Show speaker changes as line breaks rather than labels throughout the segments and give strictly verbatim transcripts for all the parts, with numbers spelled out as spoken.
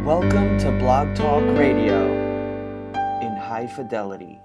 Welcome to Blog Talk Radio in high fidelity.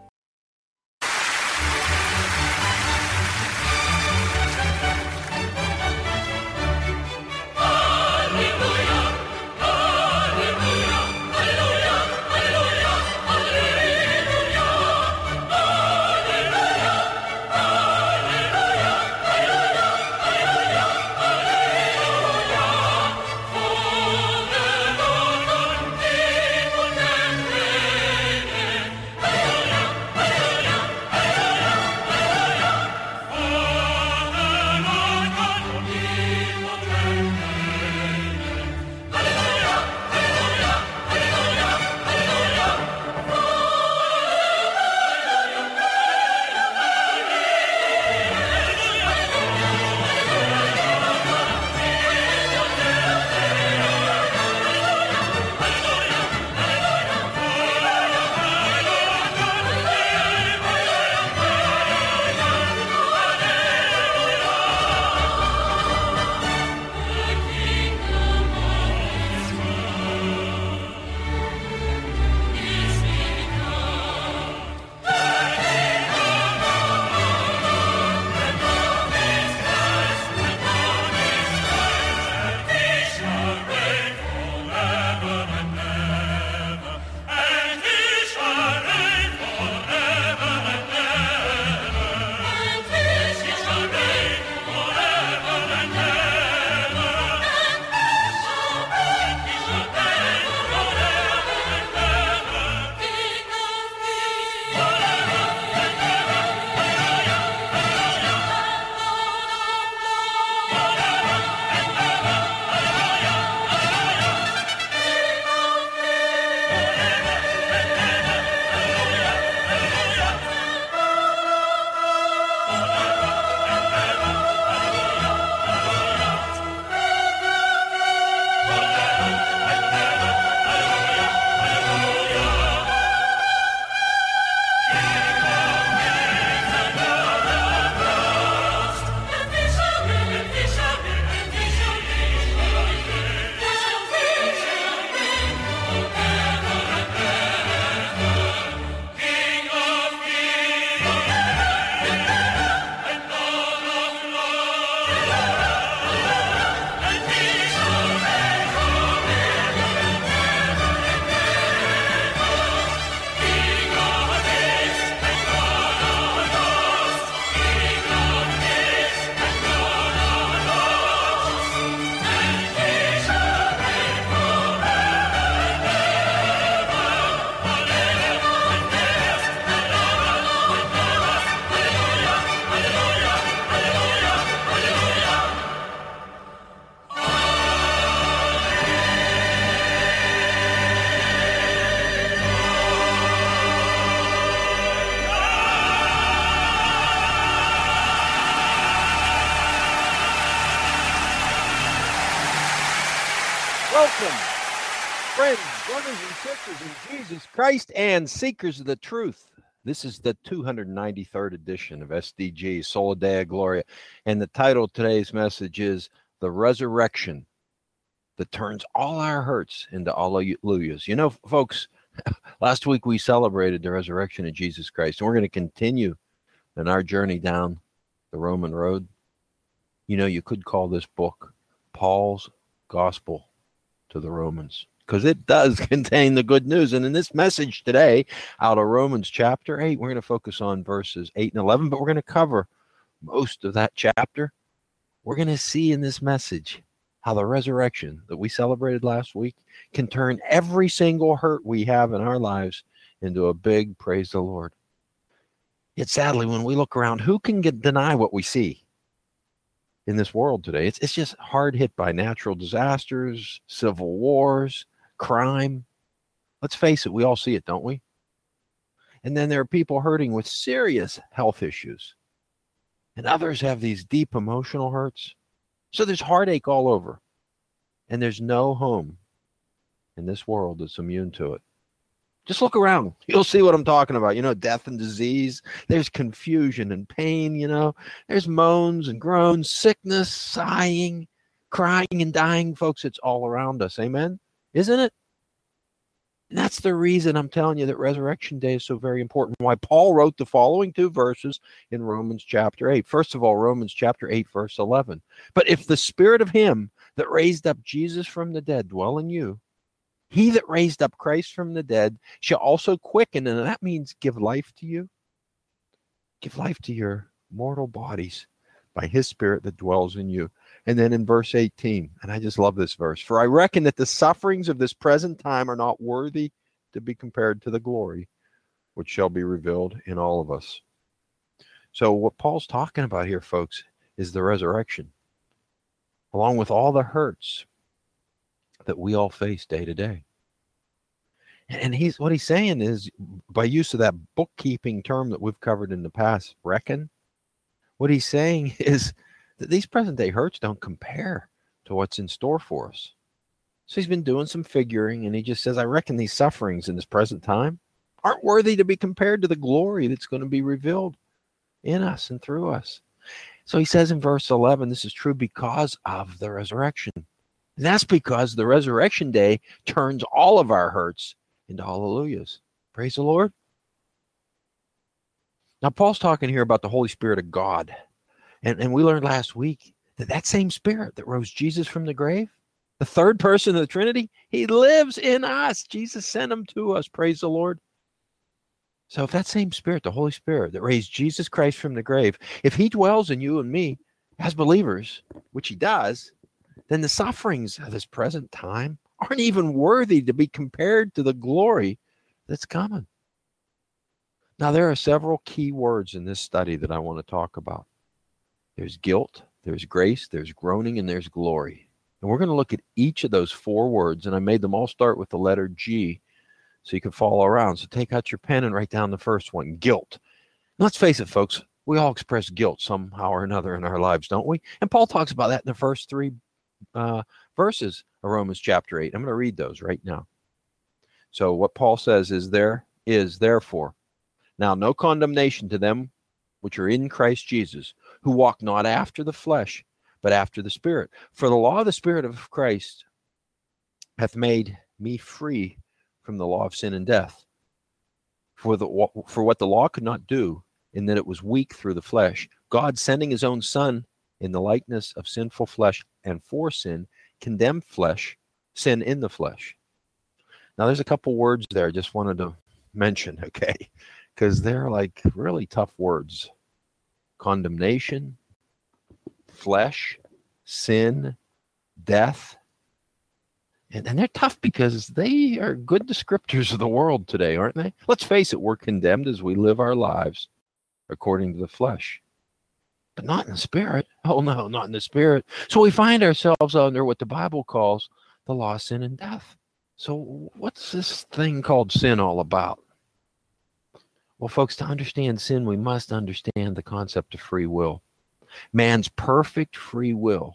Welcome, friends, brothers and sisters in Jesus Christ and seekers of the truth. This is the two hundred ninety-third edition of S D G, Sola Deo Gloria, and the title of today's message is The Resurrection That Turns All Our Hurts into Alleluias. You know, folks, last week we celebrated the resurrection of Jesus Christ, and we're going to continue in our journey down the Roman road. You know, you could call this book Paul's Gospel to the Romans, because it does contain the good news. And in this message today, out of Romans chapter eight, we're going to focus on verses eight and eleven, but we're going to cover most of that chapter. We're going to see in this message how the resurrection that we celebrated last week can turn every single hurt we have in our lives into a big praise the Lord. Yet sadly, when we look around, who can get, deny what we see in this world today? It's it's just hard hit by natural disasters, civil wars, crime. Let's face it, we all see it, don't we? And then there are people hurting with serious health issues. And others have these deep emotional hurts. So there's heartache all over. And there's no home in this world that's immune to it. Just look around. You'll see what I'm talking about. You know, death and disease. There's confusion and pain, you know. There's moans and groans, sickness, sighing, crying and dying. Folks, it's all around us. Amen? Isn't it? And that's the reason I'm telling you that Resurrection Day is so very important. Why Paul wrote the following two verses in Romans chapter eight. First of all, Romans chapter eight, verse eleven. But if the spirit of him that raised up Jesus from the dead dwell in you, he that raised up Christ from the dead shall also quicken, and that means give life to you. Give life to your mortal bodies by his spirit that dwells in you. And then in verse eighteen, and I just love this verse, for I reckon that the sufferings of this present time are not worthy to be compared to the glory which shall be revealed in all of us. So what Paul's talking about here, folks, is the resurrection, along with all the hurts that we all face day to day. And he's what he's saying is, by use of that bookkeeping term that we've covered in the past, reckon, what he's saying is that these present day hurts don't compare to what's in store for us. So he's been doing some figuring, and he just says, I reckon these sufferings in this present time aren't worthy to be compared to the glory that's going to be revealed in us and through us. So he says in verse eleven, this is true because of the resurrection. And that's because the resurrection day turns all of our hurts into hallelujahs. Praise the Lord. Now, Paul's talking here about the Holy Spirit of God. And, and we learned last week that that same Spirit that rose Jesus from the grave, the third person of the Trinity, he lives in us. Jesus sent him to us. Praise the Lord. So if that same Spirit, the Holy Spirit that raised Jesus Christ from the grave, if he dwells in you and me as believers, which he does, then the sufferings of this present time aren't even worthy to be compared to the glory that's coming. Now, there are several key words in this study that I want to talk about. There's guilt, there's grace, there's groaning, and there's glory. And we're going to look at each of those four words, and I made them all start with the letter G so you can follow around. So take out your pen and write down the first one, guilt. And let's face it, folks, we all express guilt somehow or another in our lives, don't we? And Paul talks about that in the first three uh, verses of Romans chapter eight. I'm going to read those right now. So what Paul says is, there is therefore now no condemnation to them which are in Christ Jesus, who walk not after the flesh, but after the Spirit. For the law of the Spirit of Christ hath made me free from the law of sin and death. For the for what the law could not do, in that it was weak through the flesh, God, sending his own Son in the likeness of sinful flesh, and for sin, condemned flesh, sin in the flesh. Now, there's a couple words there I just wanted to mention, okay? Because they're like really tough words. Condemnation, flesh, sin, death. And, and they're tough because they are good descriptors of the world today, aren't they? Let's face it, we're condemned as we live our lives according to the flesh. But not in the Spirit. Oh, no, not in the Spirit. So we find ourselves under what the Bible calls the law of sin and death. So what's this thing called sin all about? Well, folks, to understand sin, we must understand the concept of free will. Man's perfect free will.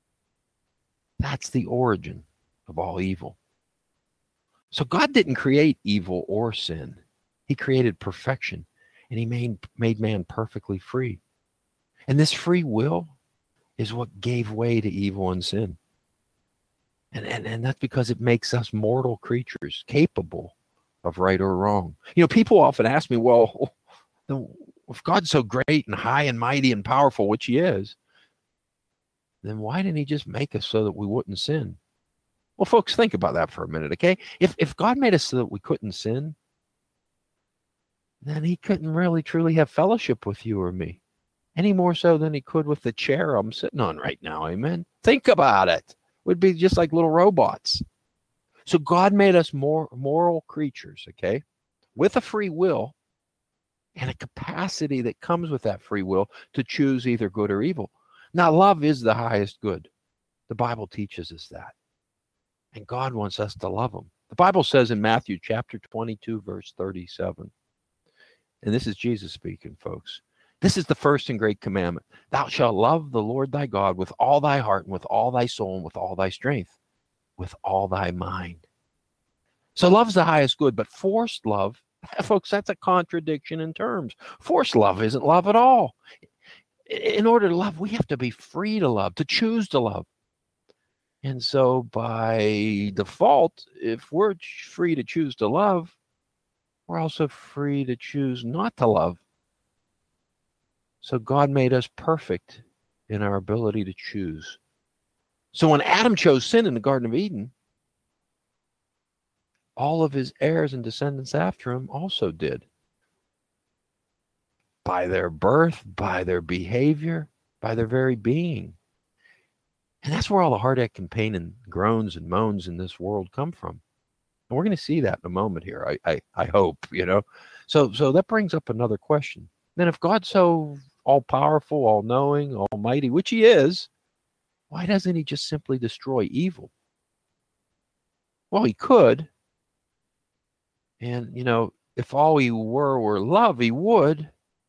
That's the origin of all evil. So God didn't create evil or sin. He created perfection, and he made, made man perfectly free. And this free will is what gave way to evil and sin. And, and, and that's because it makes us mortal creatures capable of right or wrong. You know, people often ask me, well, if God's so great and high and mighty and powerful, which he is, then why didn't he just make us so that we wouldn't sin? Well, folks, think about that for a minute, okay? If if God made us so that we couldn't sin, then he couldn't really truly have fellowship with you or me, any more so than he could with the chair I'm sitting on right now, amen? Think about it. We'd be just like little robots. So God made us more moral creatures, okay, with a free will and a capacity that comes with that free will to choose either good or evil. Now, love is the highest good. The Bible teaches us that. And God wants us to love him. The Bible says in Matthew chapter twenty-two, verse thirty-seven, and this is Jesus speaking, folks. This is the first and great commandment. Thou shalt love the Lord thy God with all thy heart and with all thy soul and with all thy strength, with all thy mind. So love's the highest good, but forced love, folks, that's a contradiction in terms. Forced love isn't love at all. In order to love, we have to be free to love, to choose to love. And so by default, if we're ch- free to choose to love, we're also free to choose not to love. So God made us perfect in our ability to choose. So when Adam chose sin in the Garden of Eden, all of his heirs and descendants after him also did. By their birth, by their behavior, by their very being. And that's where all the heartache and pain and groans and moans in this world come from. And we're going to see that in a moment here, I, I, I hope, you know. So, so that brings up another question. Then if God's so all-powerful, all-knowing, almighty, which he is, why doesn't he just simply destroy evil? Well, he could. And, you know, if all he were were love, he would.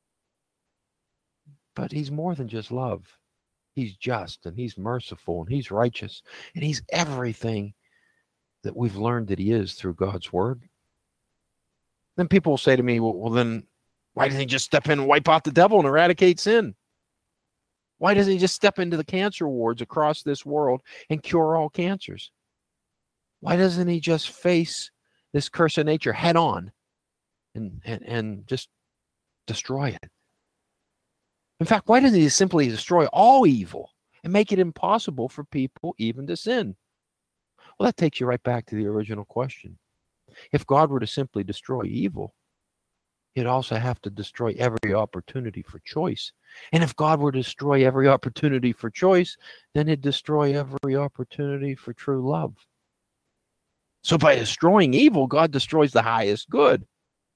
But he's more than just love. He's just, and he's merciful, and he's righteous, and he's everything that we've learned that he is through God's word. Then people will say to me, well, well then why doesn't he just step in and wipe out the devil and eradicate sin? Why doesn't he just step into the cancer wards across this world and cure all cancers? Why doesn't he just face this curse of nature head on and, and, and just destroy it? In fact, why doesn't he simply destroy all evil and make it impossible for people even to sin? Well, that takes you right back to the original question. If God were to simply destroy evil, he'd also have to destroy every opportunity for choice. And if God were to destroy every opportunity for choice, then he'd destroy every opportunity for true love. So by destroying evil, God destroys the highest good.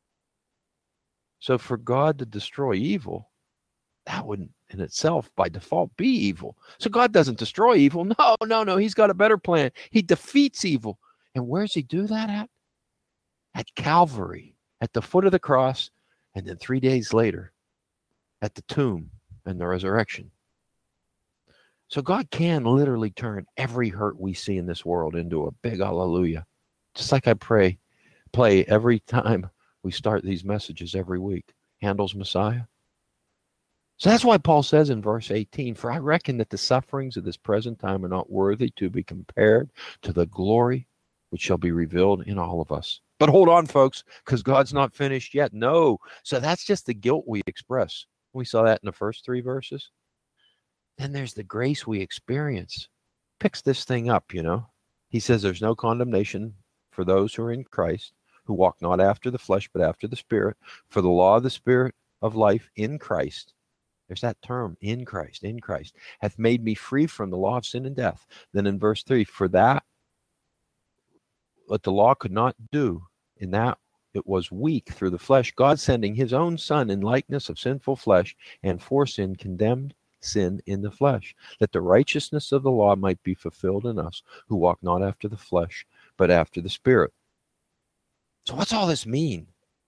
So for God to destroy evil, that wouldn't in itself by default be evil. So God doesn't destroy evil. No, no, no. He's got a better plan. He defeats evil. And where's he do that at? At Calvary, at the foot of the cross, and then three days later at the tomb and the resurrection. So God can literally turn every hurt we see in this world into a big hallelujah. Just like I pray, play every time we start these messages every week. Handel's Messiah. So that's why Paul says in verse eighteen, for I reckon that the sufferings of this present time are not worthy to be compared to the glory which shall be revealed in all of us. But hold on, folks, because God's not finished yet. No. So that's just the guilt we express. We saw that in the first three verses. Then there's the grace we experience. Picks this thing up, you know. He says there's no condemnation for those who are in Christ, who walk not after the flesh, but after the Spirit. For the law of the Spirit of life in Christ, there's that term, in Christ, in Christ, hath made me free from the law of sin and death. Then in verse three, for that what the law could not do, in that it was weak through the flesh, God sending his own Son in likeness of sinful flesh, and for sin condemned sin in the flesh, that the righteousness of the law might be fulfilled in us, who walk not after the flesh, but after the Spirit. So what's all this mean?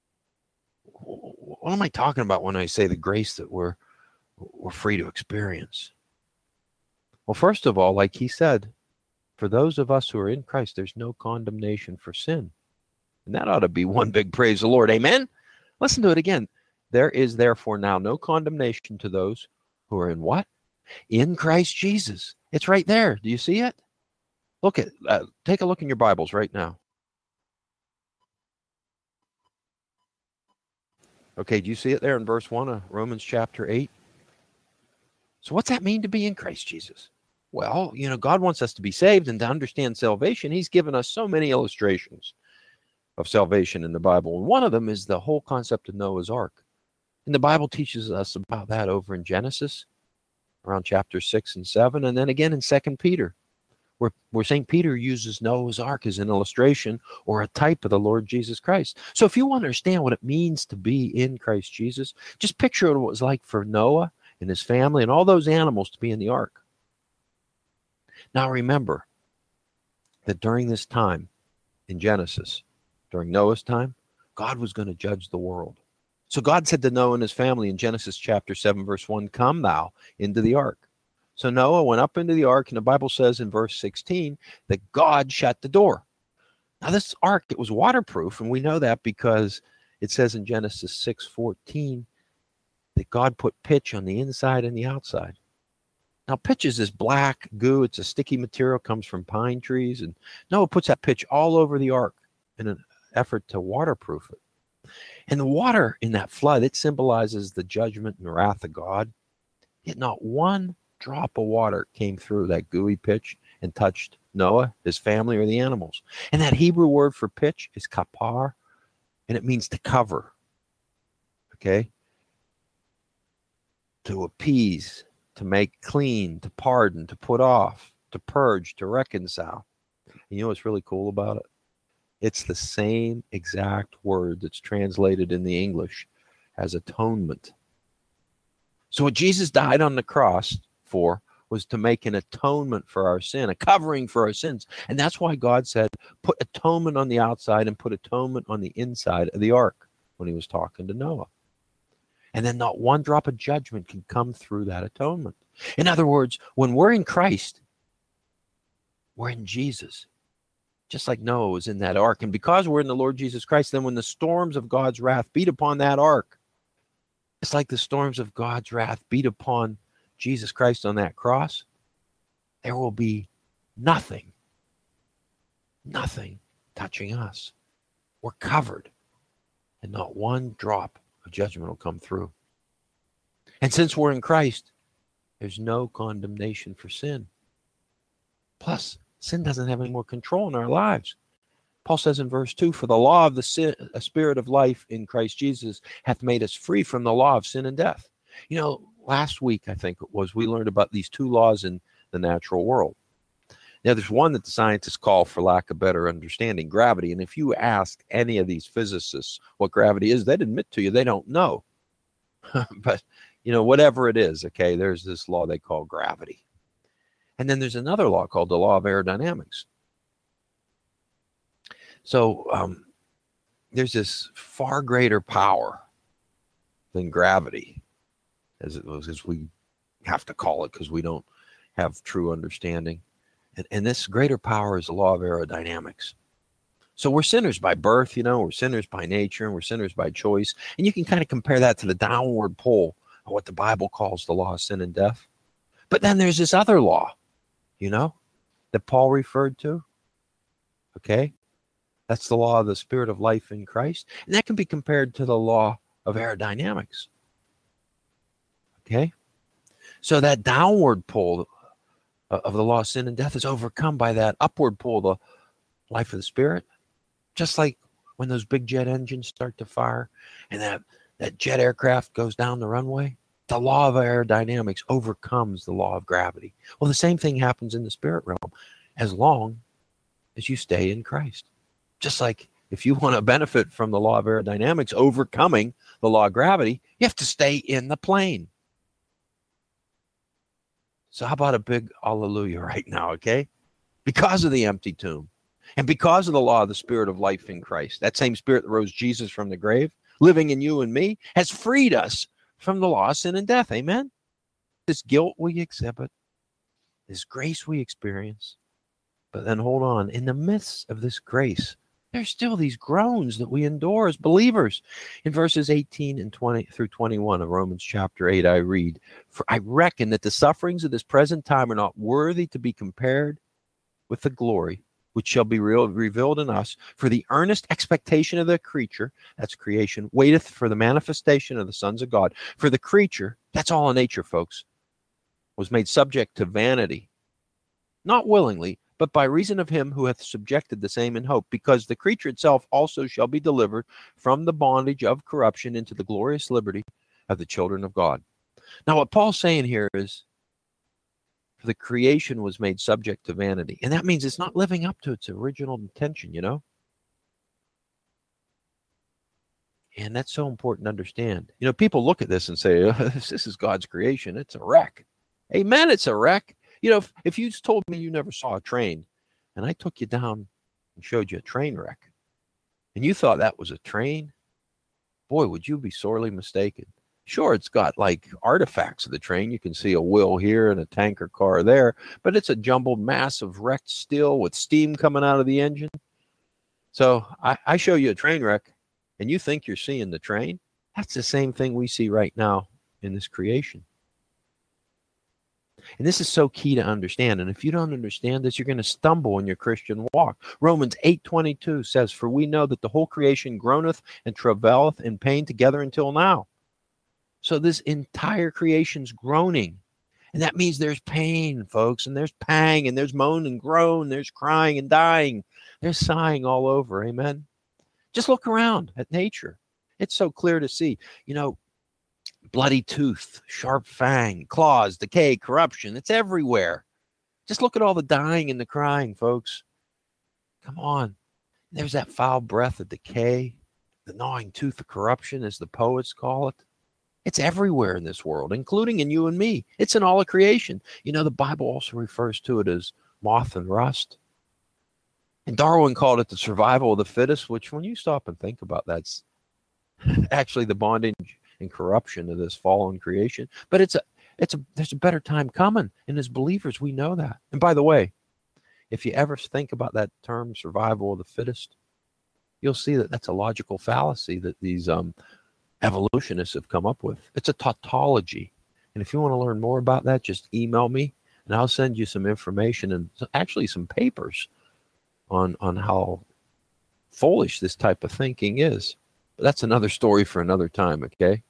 What am I talking about when I say the grace that we're we're free to experience? Well, first of all, like he said, for those of us who are in Christ, there's no condemnation for sin. And that ought to be one big praise the Lord. Amen? Listen to it again. There is therefore now no condemnation to those who are in what? In Christ Jesus. It's right there. Do you see it? Look at, uh, take a look in your Bibles right now. Okay, do you see it there in verse one of Romans chapter eight? So what's that mean to be in Christ Jesus? Well, you know, God wants us to be saved, and to understand salvation, he's given us so many illustrations of salvation in the Bible. And one of them is the whole concept of Noah's Ark. And the Bible teaches us about that over in Genesis, around chapter six and seven, and then again in Second Peter, where, where Saint Peter uses Noah's Ark as an illustration or a type of the Lord Jesus Christ. So if you want to understand what it means to be in Christ Jesus, just picture what it was like for Noah and his family and all those animals to be in the ark. Now remember that during this time in Genesis, during Noah's time, God was going to judge the world. So God said to Noah and his family in Genesis chapter seven, verse one, come thou into the ark. So Noah went up into the ark, and the Bible says in verse sixteen that God shut the door. Now this ark, it was waterproof, and we know that because it says in Genesis six fourteen that God put pitch on the inside and the outside. Now, pitch is this black goo. It's a sticky material, comes from pine trees. And Noah puts that pitch all over the ark in an effort to waterproof it. And the water in that flood, it symbolizes the judgment and wrath of God. Yet not one drop of water came through that gooey pitch and touched Noah, his family, or the animals. And that Hebrew word for pitch is kapar, and it means to cover. Okay? To appease, to make clean, to pardon, to put off, to purge, to reconcile. And you know what's really cool about it? It's the same exact word that's translated in the English as atonement. So what Jesus died on the cross for was to make an atonement for our sin, a covering for our sins. And that's why God said, put atonement on the outside and put atonement on the inside of the ark when he was talking to Noah. And then not one drop of judgment can come through that atonement. In other words, when we're in Christ, we're in Jesus. Just like Noah was in that ark. And because we're in the Lord Jesus Christ, then when the storms of God's wrath beat upon that ark, it's like the storms of God's wrath beat upon Jesus Christ on that cross. There will be nothing, nothing touching us. We're covered, and not one drop of judgment will come through. And since we're in Christ, there's no condemnation for sin. Plus, sin doesn't have any more control in our lives. Paul says in verse two, for the law of the sin, a spirit of life in Christ Jesus hath made us free from the law of sin and death. You know, last week, I think it was, we learned about these two laws in the natural world. Now, there's one that the scientists call, for lack of better understanding, gravity. And if you ask any of these physicists what gravity is, they'd admit to you they don't know. But, you know, whatever it is, okay, there's this law they call gravity. And then there's another law called the law of aerodynamics. So um, there's this far greater power than gravity, as it was, as we have to call it, because we don't have true understanding. And, and this greater power is the law of aerodynamics. So we're sinners by birth, you know, we're sinners by nature, and we're sinners by choice. And you can kind of compare that to the downward pull of what the Bible calls the law of sin and death. But then there's this other law, you know, that Paul referred to. Okay? That's the law of the spirit of life in Christ. And that can be compared to the law of aerodynamics. Okay? So that downward pull of the law of sin and death is overcome by that upward pull, the life of the spirit. Just like when those big jet engines start to fire and that, that jet aircraft goes down the runway, the law of aerodynamics overcomes the law of gravity. Well, the same thing happens in the spirit realm as long as you stay in Christ. Just like if you want to benefit from the law of aerodynamics overcoming the law of gravity, you have to stay in the plane. So how about a big hallelujah right now, okay? Because of the empty tomb and because of the law of the spirit of life in Christ, that same spirit that rose Jesus from the grave, living in you and me, has freed us from the law of sin and death, amen? This guilt we exhibit, this grace we experience, but then hold on, in the midst of this grace, there's still these groans that we endure as believers. In verses eighteen and twenty through twenty-one of Romans chapter eight, I read, for I reckon that the sufferings of this present time are not worthy to be compared with the glory which shall be real, revealed in us. For the earnest expectation of the creature, that's creation, waiteth for the manifestation of the sons of God. For the creature, that's all in nature, folks, was made subject to vanity, not willingly, but by reason of him who hath subjected the same in hope, because the creature itself also shall be delivered from the bondage of corruption into the glorious liberty of the children of God. Now, what Paul's saying here is, for the creation was made subject to vanity. And that means it's not living up to its original intention, you know? And that's so important to understand. You know, people look at this and say, oh, this is God's creation. It's a wreck. Amen, it's a wreck. You know, if, if you told me you never saw a train, and I took you down and showed you a train wreck, and you thought that was a train, boy, would you be sorely mistaken. Sure, it's got like artifacts of the train. You can see a wheel here and a tanker car there, but it's a jumbled mass of wrecked steel with steam coming out of the engine. So I, I show you a train wreck, and you think you're seeing the train. That's the same thing we see right now in this creation. And this is so key to understand. And if you don't understand this, you're going to stumble in your Christian walk. Romans eight twenty-two says, "For we know that the whole creation groaneth and travaileth in pain together until now." So this entire creation's groaning. And that means there's pain, folks, and there's pang, and there's moan and groan, there's crying and dying. There's sighing all over, amen? Just look around at nature. It's so clear to see. You know, bloody tooth, sharp fang, claws, decay, corruption. It's everywhere. Just look at all the dying and the crying, folks. Come on. There's that foul breath of decay, the gnawing tooth of corruption, as the poets call it. It's everywhere in this world, including in you and me. It's in all of creation. You know, the Bible also refers to it as moth and rust. And Darwin called it the survival of the fittest, which when you stop and think about that, that's actually the bondage and corruption of this fallen creation. But it's a, it's a, there's a better time coming. And as believers, we know that. And by the way, if you ever think about that term, survival of the fittest, you'll see that that's a logical fallacy that these um, evolutionists have come up with. It's a tautology. And if you want to learn more about that, just email me and I'll send you some information and actually some papers on, on how foolish this type of thinking is. But that's another story for another time, okay?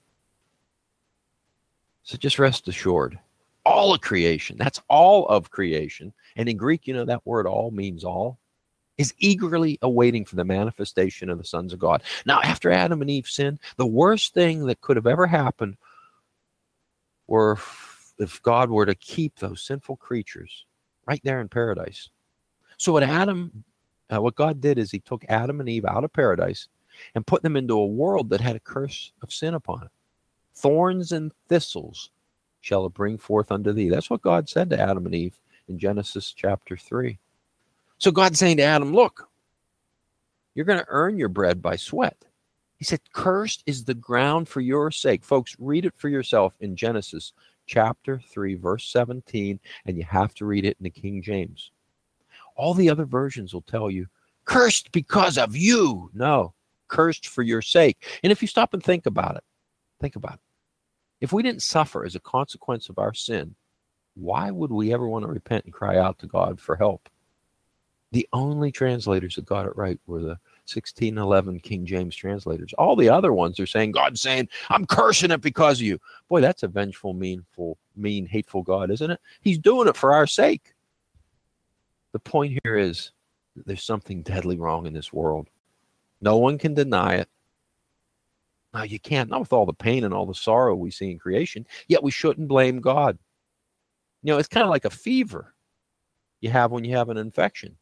So just rest assured, all of creation, that's all of creation. And in Greek, you know, that word all means all, is eagerly awaiting for the manifestation of the sons of God. Now, after Adam and Eve sinned, the worst thing that could have ever happened were if God were to keep those sinful creatures right there in paradise. So what Adam, uh, what God did is he took Adam and Eve out of paradise and put them into a world that had a curse of sin upon it. Thorns and thistles shall it bring forth unto thee. That's what God said to Adam and Eve in Genesis chapter three. So God's saying to Adam, look, you're going to earn your bread by sweat. He said, cursed is the ground for your sake. Folks, read it for yourself in Genesis chapter three, verse seventeen, and you have to read it in the King James. All the other versions will tell you, cursed because of you. No, cursed for your sake. And if you stop and think about it, think about it. If we didn't suffer as a consequence of our sin, why would we ever want to repent and cry out to God for help? The only translators that got it right were the sixteen eleven King James translators. All the other ones are saying, God's saying, I'm cursing it because of you. Boy, that's a vengeful, meanful, mean, hateful God, isn't it? He's doing it for our sake. The point here is that there's something deadly wrong in this world. No one can deny it. Now, you can't, not with all the pain and all the sorrow we see in creation, yet we shouldn't blame God. You know, it's kind of like a fever you have when you have an infection.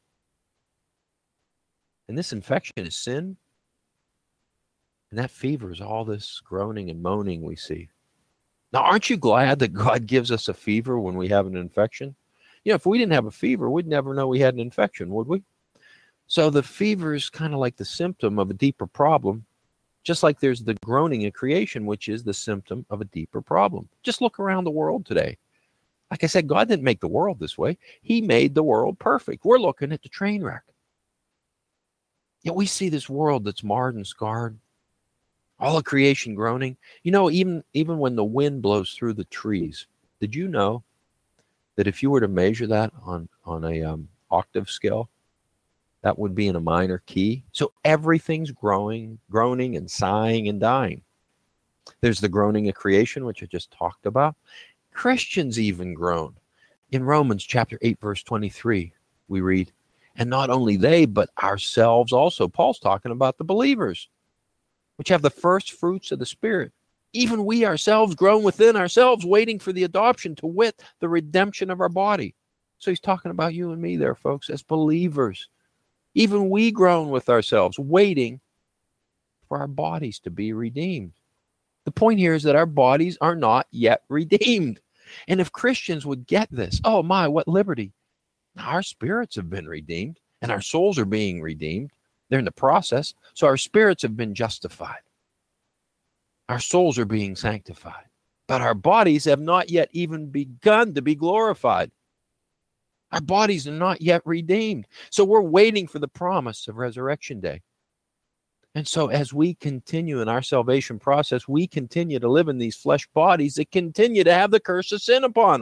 And this infection is sin. And that fever is all this groaning and moaning we see. Now, aren't you glad that God gives us a fever when we have an infection? You know, if we didn't have a fever, we'd never know we had an infection, would we? So the fever is kind of like the symptom of a deeper problem, just like there's the groaning in creation, which is the symptom of a deeper problem. Just look around the world today. Like I said, God didn't make the world this way. He made the world perfect. We're looking at the train wreck. Yet we see this world that's marred and scarred, all of creation groaning. You know, even, even when the wind blows through the trees, did you know that if you were to measure that on, on a um, octave scale, that would be in a minor key? So everything's growing, groaning and sighing and dying. There's the groaning of creation, which I just talked about. Christians even groan. In Romans chapter eight, verse twenty-three, we read, and not only they, but ourselves also. Paul's talking about the believers, which have the first fruits of the Spirit. Even we ourselves groan within ourselves, waiting for the adoption, to wit, the redemption of our body. So he's talking about you and me there, folks, as believers. Even we groan with ourselves, waiting for our bodies to be redeemed. The point here is that our bodies are not yet redeemed. And if Christians would get this, oh my, what liberty. Our spirits have been redeemed, and our souls are being redeemed. They're in the process. So our spirits have been justified. Our souls are being sanctified. But our bodies have not yet even begun to be glorified. Our bodies are not yet redeemed. So we're waiting for the promise of resurrection day. And so as we continue in our salvation process, we continue to live in these flesh bodies that continue to have the curse of sin upon them.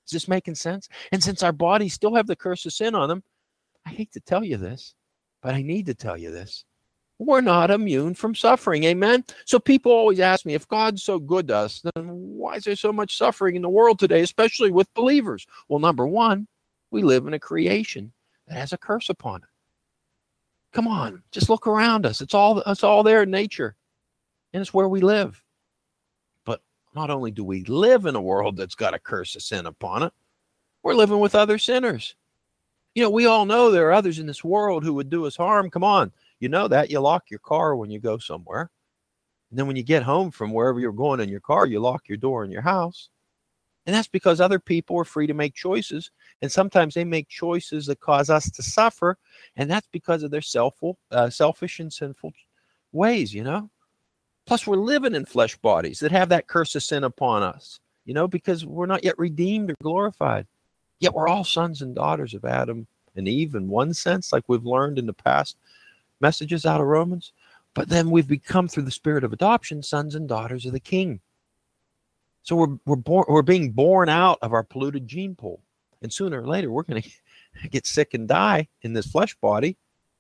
Is this making sense? And since our bodies still have the curse of sin on them, I hate to tell you this, but I need to tell you this. We're not immune from suffering. Amen. So people always ask me, if God's so good to us, then why is there so much suffering in the world today, especially with believers? Well, number one, we live in a creation that has a curse upon it. Come on, just look around us. It's all, it's all there in nature, and it's where we live. But not only do we live in a world that's got a curse of sin upon it, we're living with other sinners. You know, we all know there are others in this world who would do us harm. Come on. You know that. You lock your car when you go somewhere. And then when you get home from wherever you're going in your car, you lock your door in your house. And that's because other people are free to make choices. And sometimes they make choices that cause us to suffer. And that's because of their selfful, uh, selfish and sinful ways, you know. Plus, we're living in flesh bodies that have that curse of sin upon us, you know, because we're not yet redeemed or glorified. Yet we're all sons and daughters of Adam and Eve in one sense, like we've learned in the past messages out of Romans. But then we've become, through the spirit of adoption, sons and daughters of the King. So we're we're born we're being born out of our polluted gene pool, and sooner or later we're going to get sick and die in this flesh body.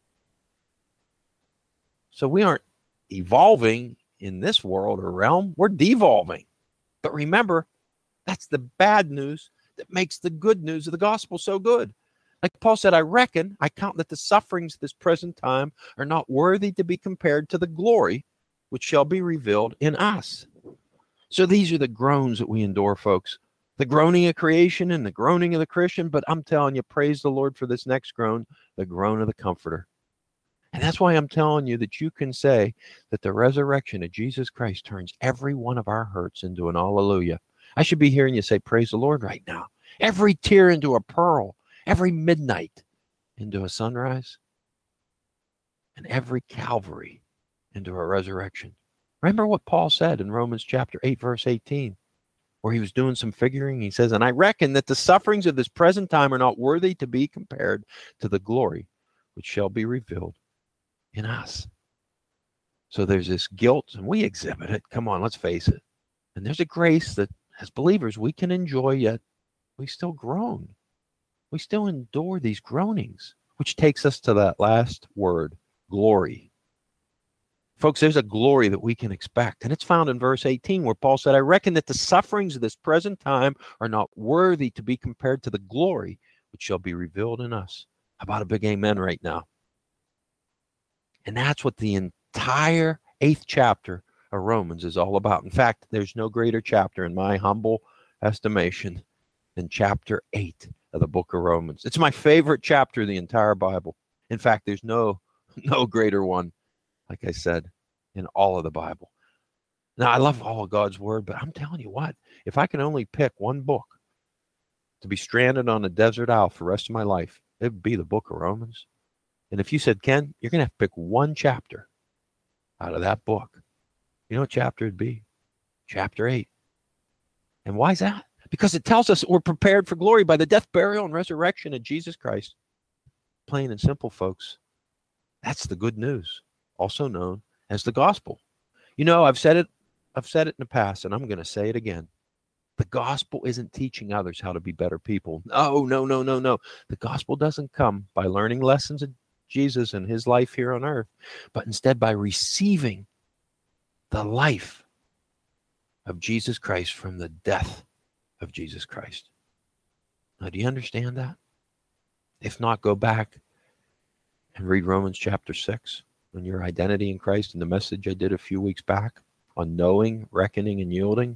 So we aren't evolving in this world or realm; we're devolving. But remember, that's the bad news that makes the good news of the gospel so good. Like Paul said, I reckon, I count that the sufferings of this present time are not worthy to be compared to the glory which shall be revealed in us. So these are the groans that we endure, folks. The groaning of creation and the groaning of the Christian. But I'm telling you, praise the Lord for this next groan, the groan of the Comforter. And that's why I'm telling you that you can say that the resurrection of Jesus Christ turns every one of our hurts into an hallelujah. I should be hearing you say, praise the Lord right now. Every tear into a pearl. Every midnight into a sunrise, and every Calvary into a resurrection. Remember what Paul said in Romans chapter eight, verse eighteen, where he was doing some figuring. He says, and I reckon that the sufferings of this present time are not worthy to be compared to the glory which shall be revealed in us. So there's this guilt, and we exhibit it. Come on, let's face it. And there's a grace that, as believers, we can enjoy, yet we still groan. We still endure these groanings, which takes us to that last word, glory. Folks, there's a glory that we can expect, and it's found in verse eighteen, where Paul said, I reckon that the sufferings of this present time are not worthy to be compared to the glory which shall be revealed in us. How about a big amen right now? And that's what the entire eighth chapter of Romans is all about. In fact, there's no greater chapter in my humble estimation than chapter eight of the book of Romans. It's my favorite chapter of the entire Bible. In fact, there's no no greater one, like I said, in all of the Bible. Now, I love all of God's word, but I'm telling you what, if I can only pick one book to be stranded on a desert isle for the rest of my life, it would be the book of Romans. And if you said, Ken, you're going to have to pick one chapter out of that book, you know what chapter it'd be? Chapter eight. And why is that? Because it tells us we're prepared for glory by the death, burial, and resurrection of Jesus Christ. Plain and simple, folks. That's the good news, also known as the gospel. You know, I've said it, I've said it in the past, and I'm going to say it again. The gospel isn't teaching others how to be better people. No, no, no, no, no. The gospel doesn't come by learning lessons of Jesus and his life here on earth, but instead by receiving the life of Jesus Christ from the death of Jesus Christ. Now, do you understand that? If not, go back and read Romans chapter six on your identity in Christ and the message I did a few weeks back on knowing, reckoning, and yielding.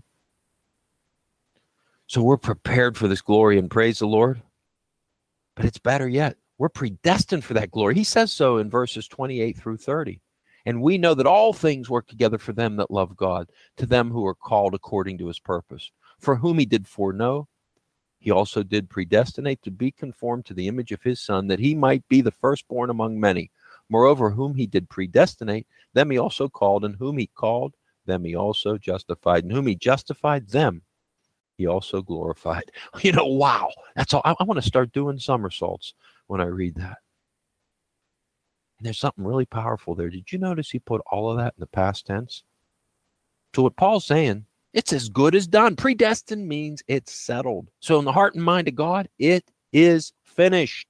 So we're prepared for this glory, and praise the Lord. But it's better yet. We're predestined for that glory. He says so in verses twenty-eight through thirty. And we know that all things work together for them that love God, to them who are called according to his purpose. For whom he did foreknow, he also did predestinate to be conformed to the image of his Son, that he might be the firstborn among many. Moreover, whom he did predestinate, them he also called, and whom he called, them he also justified, and whom he justified, them he also glorified. You know, wow. That's all. I, I want to start doing somersaults when I read that. And there's something really powerful there. Did you notice he put all of that in the past tense? So what Paul's saying It's as good as done. Predestined means it's settled. So in the heart and mind of God, it is finished.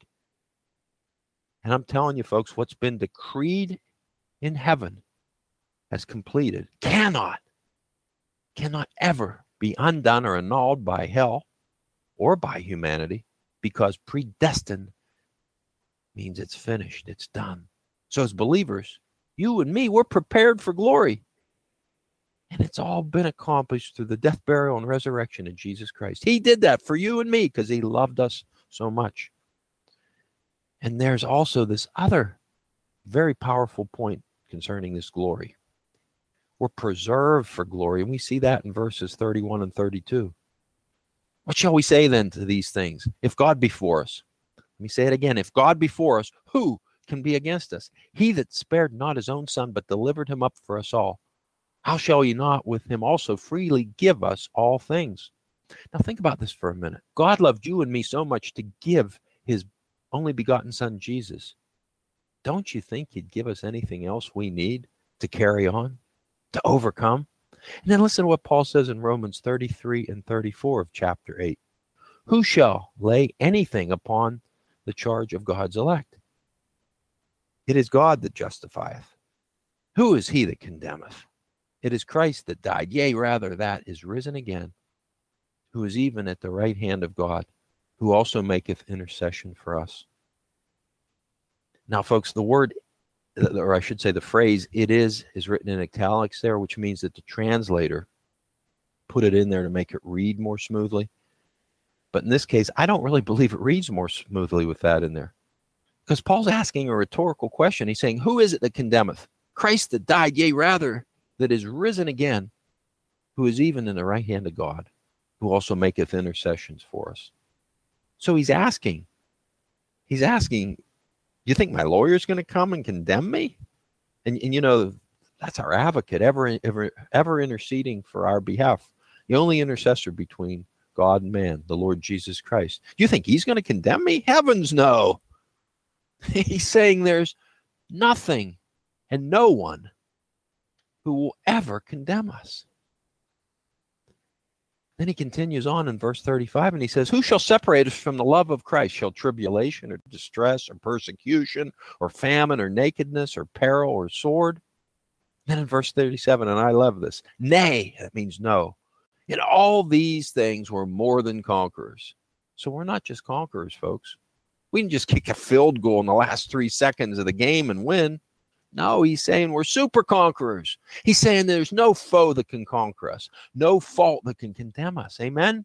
And I'm telling you, folks, what's been decreed in heaven as completed cannot, cannot ever be undone or annulled by hell or by humanity, because predestined means it's finished, it's done. So as believers, you and me, we're prepared for glory. And it's all been accomplished through the death, burial, and resurrection of Jesus Christ. He did that for you and me because he loved us so much. And there's also this other very powerful point concerning this glory. We're preserved for glory, and we see that in verses thirty-one and thirty-two. What shall we say then to these things? If God be for us, let me say it again. If God be for us, who can be against us? He that spared not his own son, but delivered him up for us all, how shall he not with him also freely give us all things? Now think about this for a minute. God loved you and me so much to give his only begotten son, Jesus. Don't you think he'd give us anything else we need to carry on, to overcome? And then listen to what Paul says in Romans thirty-three and thirty-four of chapter eight. Who shall lay anything upon the charge of God's elect? It is God that justifieth. Who is he that condemneth? It is Christ that died, yea, rather, that is risen again, who is even at the right hand of God, who also maketh intercession for us. Now, folks, the word, or I should say the phrase, it is, is written in italics there, which means that the translator put it in there to make it read more smoothly. But in this case, I don't really believe it reads more smoothly with that in there. Because Paul's asking a rhetorical question. He's saying, who is it that condemneth? Christ that died, yea, rather, that is risen again, who is even in the right hand of God, who also maketh intercessions for us. So he's asking, he's asking, you think my lawyer's going to come and condemn me? And, and you know, that's our advocate, ever, ever, ever interceding for our behalf. The only intercessor between God and man, the Lord Jesus Christ. You think he's going to condemn me? Heavens no. He's saying there's nothing and no one who will ever condemn us. Then he continues on in verse thirty-five, and he says, who shall separate us from the love of Christ? Shall tribulation or distress or persecution or famine or nakedness or peril or sword? Then in verse thirty-seven, and I love this, nay, that means no. In all these things we're more than conquerors. So we're not just conquerors, folks. We can just kick a field goal in the last three seconds of the game and win. No, he's saying we're super conquerors. He's saying there's no foe that can conquer us, no fault that can condemn us. Amen?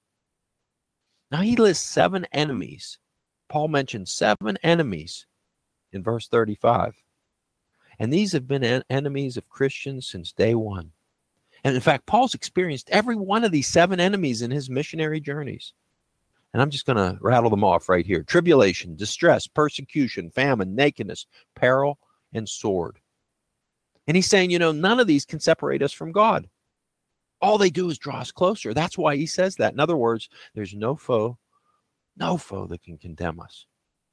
Now he lists seven enemies. Paul mentioned seven enemies in verse thirty-five. And these have been en- enemies of Christians since day one. And in fact, Paul's experienced every one of these seven enemies in his missionary journeys. And I'm just going to rattle them off right here. Tribulation, distress, persecution, famine, nakedness, peril, and sword. And he's saying, you know, none of these can separate us from God. All they do is draw us closer. That's why he says that. In other words, there's no foe, no foe that can condemn us.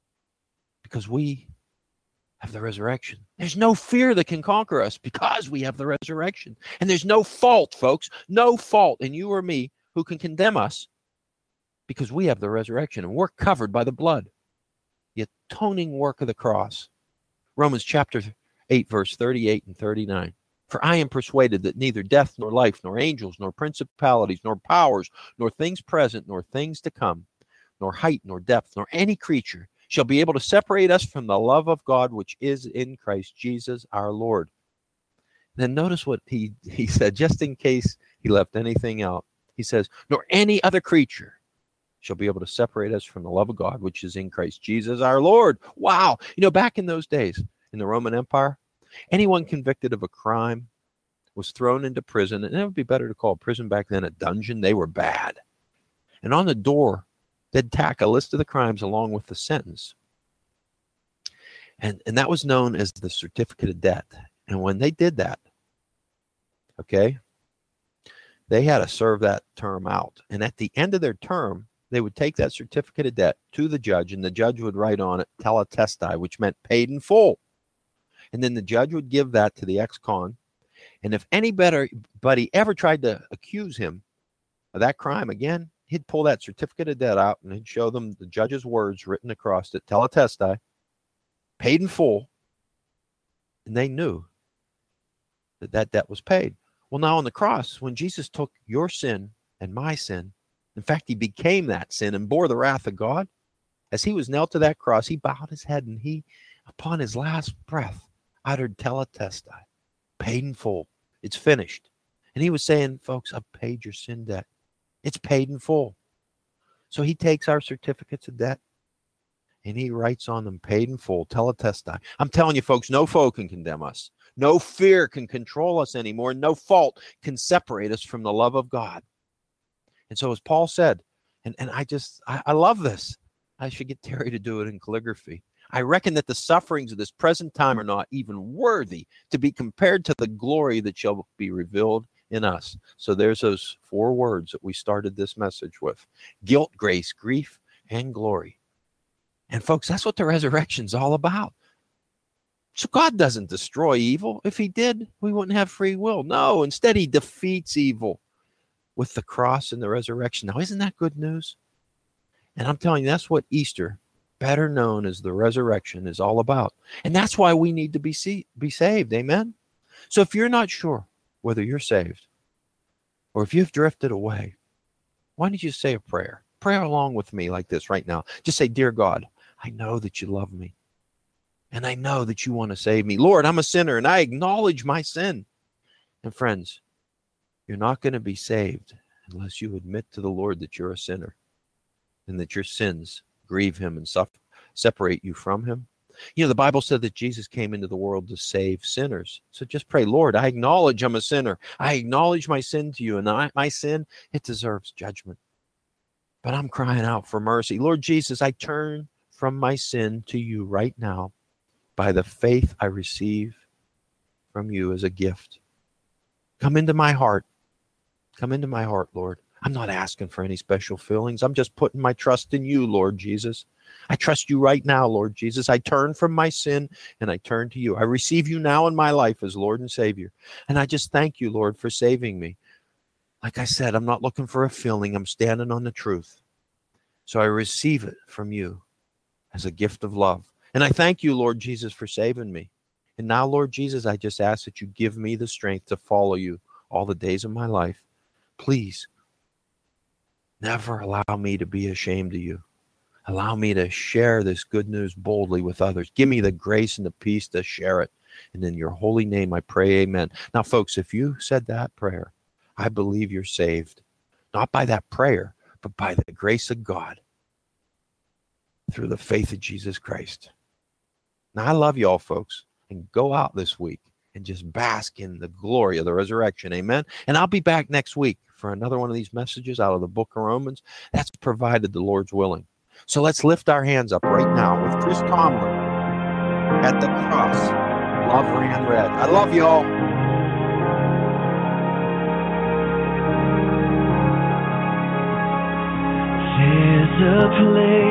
Because we have the resurrection. There's no fear that can conquer us because we have the resurrection. And there's no fault, folks, no fault in you or me who can condemn us because we have the resurrection and we're covered by the blood, the atoning work of the cross. Romans chapter eight, verse thirty-eight and thirty-nine. For I am persuaded that neither death, nor life, nor angels, nor principalities, nor powers, nor things present, nor things to come, nor height, nor depth, nor any creature shall be able to separate us from the love of God which is in Christ Jesus our Lord. Then notice what he, he said, just in case he left anything out. He says, nor any other creature shall be able to separate us from the love of God which is in Christ Jesus our Lord. Wow. You know, back in those days in the Roman Empire, anyone convicted of a crime was thrown into prison, and it would be better to call prison back then a dungeon. They were bad. And on the door, they'd tack a list of the crimes along with the sentence. And, and that was known as the certificate of debt. And when they did that, okay, they had to serve that term out. And at the end of their term, they would take that certificate of debt to the judge, and the judge would write on it teletestai, which meant paid in full. And then the judge would give that to the ex-con, And if anybody ever tried to accuse him of that crime again, he'd pull that certificate of debt out and he'd show them the judge's words written across it, teletestai, paid in full. And they knew that that debt was paid. Well, now on the cross, when Jesus took your sin and my sin, in fact, he became that sin and bore the wrath of God. As he was nailed to that cross, he bowed his head and he, upon his last breath, uttered teletestai, paid in full. It's finished. And he was saying, folks, I've paid your sin debt. It's paid in full. So he takes our certificates of debt and he writes on them, paid in full, teletestai. I'm telling you, folks, no foe can condemn us. No fear can control us anymore. No fault can separate us from the love of God. And so as Paul said, and, and I just, I, I love this. I should get Terry to do it in calligraphy. I reckon that the sufferings of this present time are not even worthy to be compared to the glory that shall be revealed in us. So there's those four words that we started this message with: guilt, grace, grief, and glory. And folks, that's what the resurrection's all about. So God doesn't destroy evil. If he did, we wouldn't have free will. No, instead he defeats evil with the cross and the resurrection. Now, isn't that good news? And I'm telling you, that's what Easter, better known as the resurrection, is all about. And that's why we need to be see, be saved. Amen? So if you're not sure whether you're saved or if you've drifted away, why don't you say a prayer? Pray along with me like this right now. Just say, Dear God, I know that you love me. And I know that you want to save me. Lord, I'm a sinner and I acknowledge my sin. And friends, you're not going to be saved unless you admit to the Lord that you're a sinner and that your sins grieve him and suffer, separate you from him. You know, the Bible said that Jesus came into the world to save sinners. So just pray, Lord, I acknowledge I'm a sinner. I acknowledge my sin to you, and I, my sin, it deserves judgment. But I'm crying out for mercy. Lord Jesus, I turn from my sin to you right now by the faith I receive from you as a gift. Come into my heart. Come into my heart, Lord. I'm not asking for any special feelings. I'm just putting my trust in you, Lord Jesus. I trust you right now, Lord Jesus. I turn from my sin and I turn to you. I receive you now in my life as Lord and Savior. And I just thank you, Lord, for saving me. Like I said, I'm not looking for a feeling. I'm standing on the truth. So I receive it from you as a gift of love. And I thank you, Lord Jesus, for saving me. And now, Lord Jesus, I just ask that you give me the strength to follow you all the days of my life. Please, never allow me to be ashamed of you. Allow me to share this good news boldly with others. Give me the grace and the peace to share it. And in your holy name, I pray, amen. Now, folks, if you said that prayer, I believe you're saved. Not by that prayer, but by the grace of God through the faith of Jesus Christ. Now, I love you all, folks, and go out this week and just bask in the glory of the resurrection. Amen. And I'll be back next week for another one of these messages out of the book of Romans. That's provided the Lord's willing. So let's lift our hands up right now with Chris Tomlin at the cross. Love ran red. I love you all.
There's a place